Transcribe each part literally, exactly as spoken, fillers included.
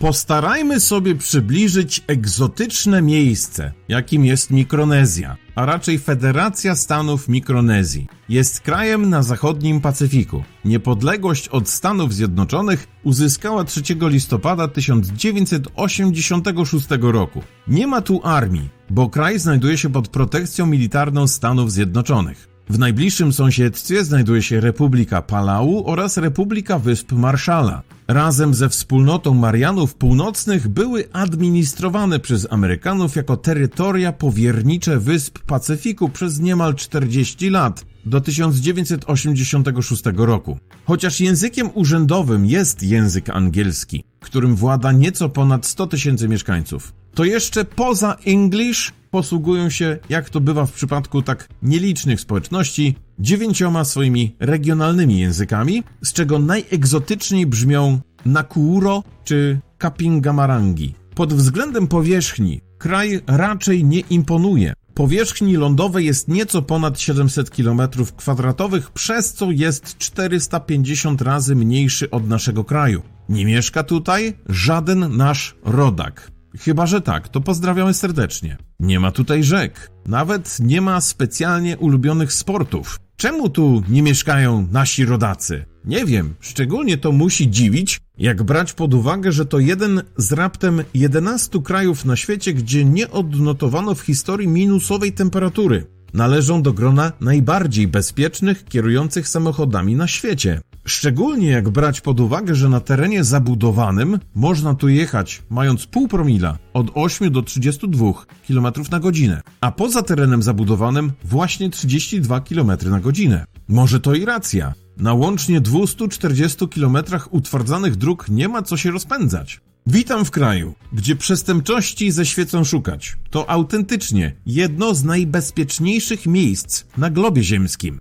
Postarajmy sobie przybliżyć egzotyczne miejsce, jakim jest Mikronezja, a raczej Federacja Stanów Mikronezji. Jest krajem na zachodnim Pacyfiku. Niepodległość od Stanów Zjednoczonych uzyskała trzeciego listopada tysiąc dziewięćset osiemdziesiątego szóstego roku. Nie ma tu armii, bo kraj znajduje się pod protekcją militarną Stanów Zjednoczonych. W najbliższym sąsiedztwie znajduje się Republika Palau oraz Republika Wysp Marshalla. Razem ze wspólnotą Marianów Północnych były administrowane przez Amerykanów jako terytoria powiernicze Wysp Pacyfiku przez niemal czterdzieści lat, do tysiąc dziewięćset osiemdziesiątego szóstego roku. Chociaż językiem urzędowym jest język angielski, którym włada nieco ponad sto tysięcy mieszkańców, to jeszcze poza English posługują się, jak to bywa w przypadku tak nielicznych społeczności, dziewięcioma swoimi regionalnymi językami, z czego najegzotyczniej brzmią Nakuro czy Kapingamarangi. Pod względem powierzchni kraj raczej nie imponuje. Powierzchni lądowej jest nieco ponad siedemset kilometrów kwadratowych, przez co jest czterysta pięćdziesiąt razy mniejszy od naszego kraju. Nie mieszka tutaj żaden nasz rodak. Chyba że tak, to pozdrawiamy serdecznie. Nie ma tutaj rzek. Nawet nie ma specjalnie ulubionych sportów. Czemu tu nie mieszkają nasi rodacy? Nie wiem, szczególnie to musi dziwić, jak brać pod uwagę, że to jeden z raptem jedenastu krajów na świecie, gdzie nie odnotowano w historii minusowej temperatury. Należą do grona najbardziej bezpiecznych kierujących samochodami na świecie. Szczególnie jak brać pod uwagę, że na terenie zabudowanym można tu jechać, mając pół promila, od ośmiu do trzydziestu dwóch kilometrów na godzinę, a poza terenem zabudowanym właśnie trzydzieści dwa kilometry na godzinę. Może to i racja. Na łącznie dwustu czterdziestu kilometrach utwardzanych dróg nie ma co się rozpędzać. Witam w kraju, gdzie przestępczości ze świecą szukać. To autentycznie jedno z najbezpieczniejszych miejsc na globie ziemskim.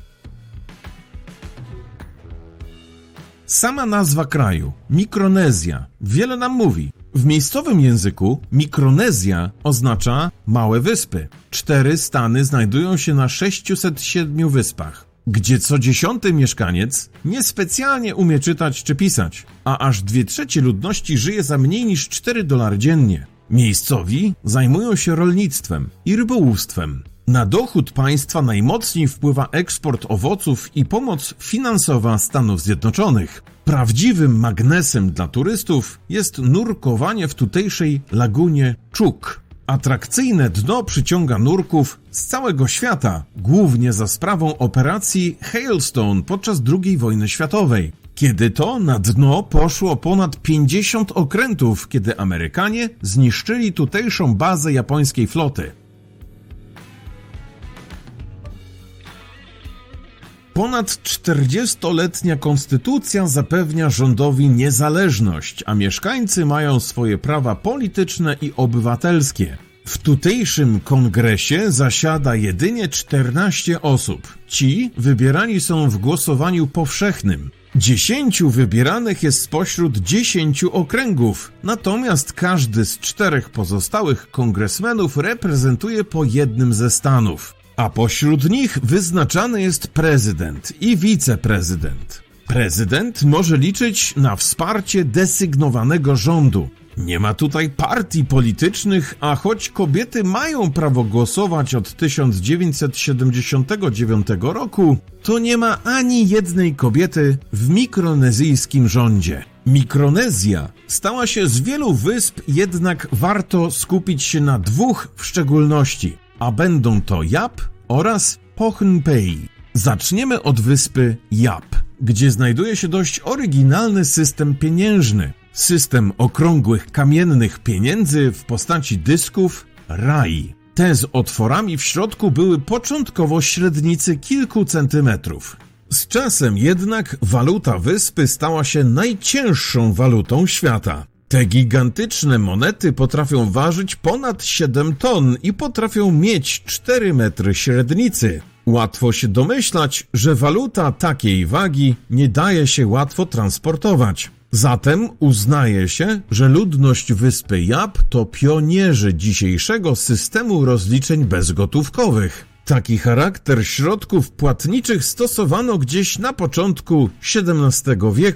Sama nazwa kraju, Mikronezja, wiele nam mówi. W miejscowym języku Mikronezja oznacza małe wyspy. Cztery stany znajdują się na sześciuset siedmiu wyspach, gdzie co dziesiąty mieszkaniec niespecjalnie umie czytać czy pisać, a aż dwie trzecie ludności żyje za mniej niż cztery dolary dziennie. Miejscowi zajmują się rolnictwem i rybołówstwem. Na dochód państwa najmocniej wpływa eksport owoców i pomoc finansowa Stanów Zjednoczonych. Prawdziwym magnesem dla turystów jest nurkowanie w tutejszej lagunie Chuuk. Atrakcyjne dno przyciąga nurków z całego świata, głównie za sprawą operacji Hailstone podczas drugiej wojny światowej. Kiedy to na dno poszło ponad pięćdziesiąt okrętów, kiedy Amerykanie zniszczyli tutejszą bazę japońskiej floty. Ponad czterdziestoletnia konstytucja zapewnia rządowi niezależność, a mieszkańcy mają swoje prawa polityczne i obywatelskie. W tutejszym kongresie zasiada jedynie czternaście osób. Ci wybierani są w głosowaniu powszechnym. Dziesięciu wybieranych jest spośród dziesięciu okręgów, natomiast każdy z czterech pozostałych kongresmenów reprezentuje po jednym ze stanów. A pośród nich wyznaczany jest prezydent i wiceprezydent. Prezydent może liczyć na wsparcie desygnowanego rządu. Nie ma tutaj partii politycznych, a choć kobiety mają prawo głosować od tysiąc dziewięćset siedemdziesiątego dziewiątego roku, to nie ma ani jednej kobiety w mikronezyjskim rządzie. Mikronezja stała się z wielu wysp, jednak warto skupić się na dwóch w szczególności, a będą to Yap oraz Pohnpei. Zaczniemy od wyspy Yap, gdzie znajduje się dość oryginalny system pieniężny. System okrągłych kamiennych pieniędzy w postaci dysków Rai. Te z otworami w środku były początkowo średnicy kilku centymetrów. Z czasem jednak waluta wyspy stała się najcięższą walutą świata. Te gigantyczne monety potrafią ważyć ponad siedem ton i potrafią mieć cztery metry średnicy. Łatwo się domyślać, że waluta takiej wagi nie daje się łatwo transportować. Zatem uznaje się, że ludność wyspy Yap to pionierzy dzisiejszego systemu rozliczeń bezgotówkowych. Taki charakter środków płatniczych stosowano gdzieś na początku siedemnastego wieku.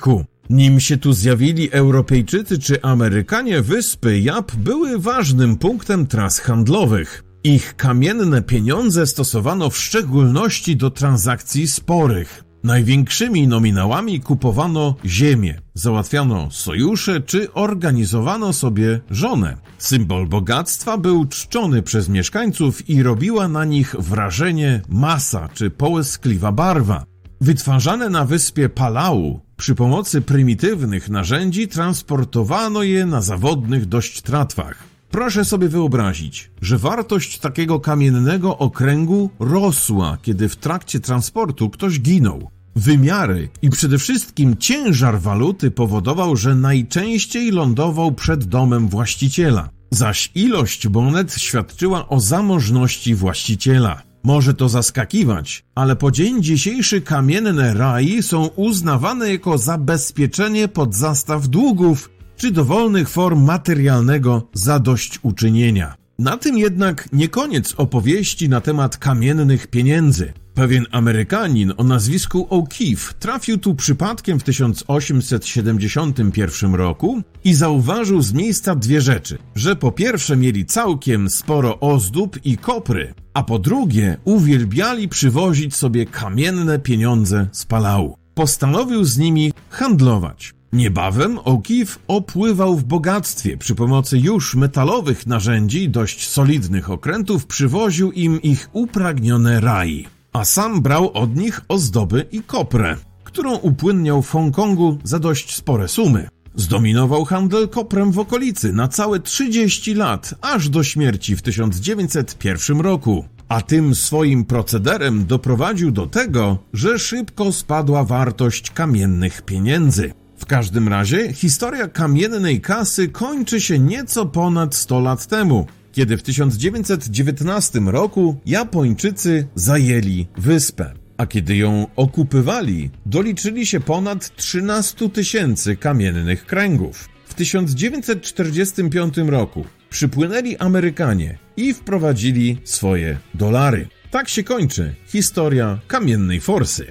Nim się tu zjawili Europejczycy czy Amerykanie, wyspy Yap były ważnym punktem tras handlowych. Ich kamienne pieniądze stosowano w szczególności do transakcji sporych. Największymi nominałami kupowano ziemię, załatwiano sojusze czy organizowano sobie żonę. Symbol bogactwa był czczony przez mieszkańców i robiła na nich wrażenie masa czy połyskliwa barwa. Wytwarzane na wyspie Palau przy pomocy prymitywnych narzędzi transportowano je na zawodnych dość tratwach. Proszę sobie wyobrazić, że wartość takiego kamiennego okręgu rosła, kiedy w trakcie transportu ktoś ginął. Wymiary i przede wszystkim ciężar waluty powodował, że najczęściej lądował przed domem właściciela, zaś ilość monet świadczyła o zamożności właściciela. Może to zaskakiwać, ale po dzień dzisiejszy kamienne rai są uznawane jako zabezpieczenie pod zastaw długów czy dowolnych form materialnego zadośćuczynienia. Na tym jednak nie koniec opowieści na temat kamiennych pieniędzy. Pewien Amerykanin o nazwisku O'Keefe trafił tu przypadkiem w tysiąc osiemset siedemdziesiątym pierwszym roku i zauważył z miejsca dwie rzeczy, że po pierwsze mieli całkiem sporo ozdób i kopry, a po drugie uwielbiali przywozić sobie kamienne pieniądze z Palau. Postanowił z nimi handlować. Niebawem O'Keefe opływał w bogactwie. Przy pomocy już metalowych narzędzi, dość solidnych okrętów, przywoził im ich upragnione rai, a sam brał od nich ozdoby i koprę, którą upłynniał w Hongkongu za dość spore sumy. Zdominował handel koprem w okolicy na całe trzydzieści lat, aż do śmierci w tysiąc dziewięćset pierwszym roku. A tym swoim procederem doprowadził do tego, że szybko spadła wartość kamiennych pieniędzy. W każdym razie historia kamiennej kasy kończy się nieco ponad sto lat temu, kiedy w tysiąc dziewięćset dziewiętnastym roku Japończycy zajęli wyspę, a kiedy ją okupywali, doliczyli się ponad trzynaście tysięcy kamiennych kręgów. W tysiąc dziewięćset czterdziestym piątym roku przypłynęli Amerykanie i wprowadzili swoje dolary. Tak się kończy historia kamiennej forsy.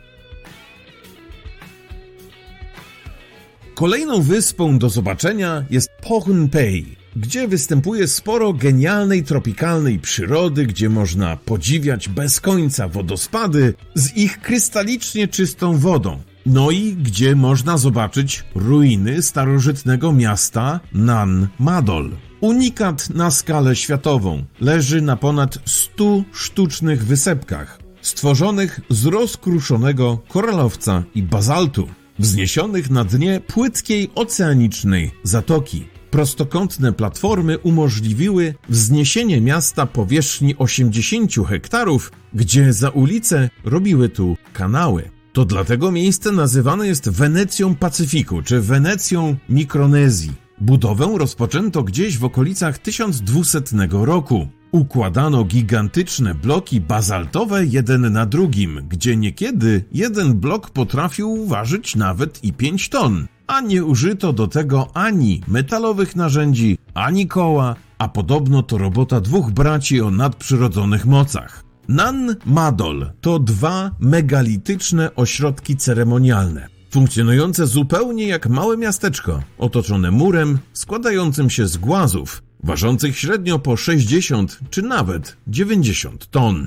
Kolejną wyspą do zobaczenia jest Pohnpei, gdzie występuje sporo genialnej tropikalnej przyrody, gdzie można podziwiać bez końca wodospady z ich krystalicznie czystą wodą. No i gdzie można zobaczyć ruiny starożytnego miasta Nan Madol. Unikat na skalę światową, leży na ponad stu sztucznych wysepkach, stworzonych z rozkruszonego koralowca i bazaltu, wzniesionych na dnie płytkiej oceanicznej zatoki. Prostokątne platformy umożliwiły wzniesienie miasta powierzchni osiemdziesięciu hektarów, gdzie za ulice robiły tu kanały. To dlatego miejsce nazywane jest Wenecją Pacyfiku, czy Wenecją Mikronezji. Budowę rozpoczęto gdzieś w okolicach tysiąc dwusetnego roku. Układano gigantyczne bloki bazaltowe jeden na drugim, gdzie niekiedy jeden blok potrafił ważyć nawet i pięć ton, a nie użyto do tego ani metalowych narzędzi, ani koła, a podobno to robota dwóch braci o nadprzyrodzonych mocach. Nan Madol to dwa megalityczne ośrodki ceremonialne, funkcjonujące zupełnie jak małe miasteczko, otoczone murem składającym się z głazów, ważących średnio po sześćdziesiąt czy nawet dziewięćdziesiąt ton.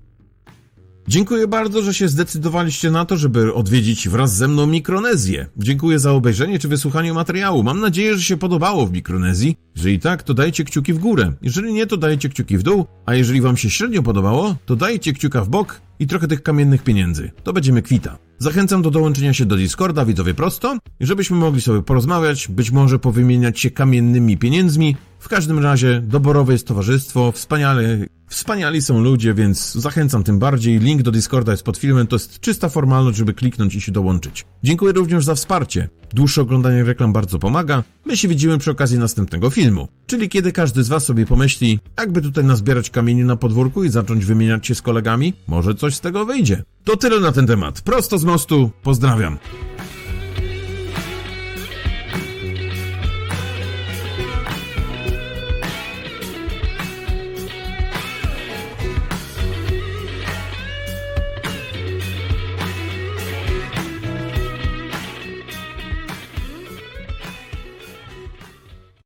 Dziękuję bardzo, że się zdecydowaliście na to, żeby odwiedzić wraz ze mną Mikronezję. Dziękuję za obejrzenie czy wysłuchanie materiału. Mam nadzieję, że się podobało w Mikronezji. Jeżeli tak, to dajcie kciuki w górę. Jeżeli nie, to dajcie kciuki w dół. A jeżeli wam się średnio podobało, to dajcie kciuka w bok i trochę tych kamiennych pieniędzy. To będziemy kwita. Zachęcam do dołączenia się do Discorda, widzowie prosto, żebyśmy mogli sobie porozmawiać, być może powymieniać się kamiennymi pieniędzmi. W każdym razie doborowe jest towarzystwo, wspaniale, wspaniali są ludzie, więc zachęcam tym bardziej. Link do Discorda jest pod filmem, to jest czysta formalność, żeby kliknąć i się dołączyć. Dziękuję również za wsparcie. Dłuższe oglądanie reklam bardzo pomaga. My się widzimy przy okazji następnego filmu, czyli kiedy każdy z was sobie pomyśli, jakby tutaj nazbierać kamieni na podwórku i zacząć wymieniać się z kolegami, może coś z tego wyjdzie. To tyle na ten temat. Prosto z mostu. Pozdrawiam.